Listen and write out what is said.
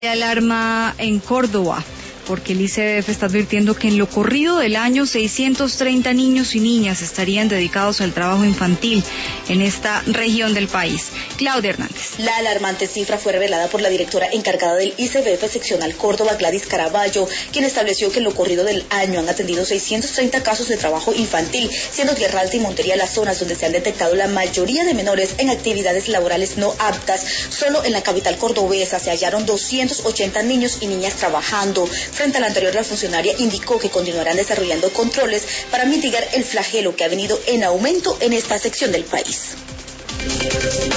de alarma en Córdoba, porque el ICBF está advirtiendo que en lo corrido del año 630 niños y niñas estarían dedicados al trabajo infantil en esta región del país. Claudia Hernández. La alarmante cifra fue revelada por la directora encargada del ICBF seccional Córdoba, Gladys Caraballo, quien estableció que en lo corrido del año han atendido 630 casos de trabajo infantil, siendo Tierra Alta y Montería las zonas donde se han detectado la mayoría de menores en actividades laborales no aptas. Solo en la capital cordobesa se hallaron 280 niños y niñas trabajando. Frente al anterior, la funcionaria indicó que continuarán desarrollando controles para mitigar el flagelo que ha venido en aumento en esta sección del país.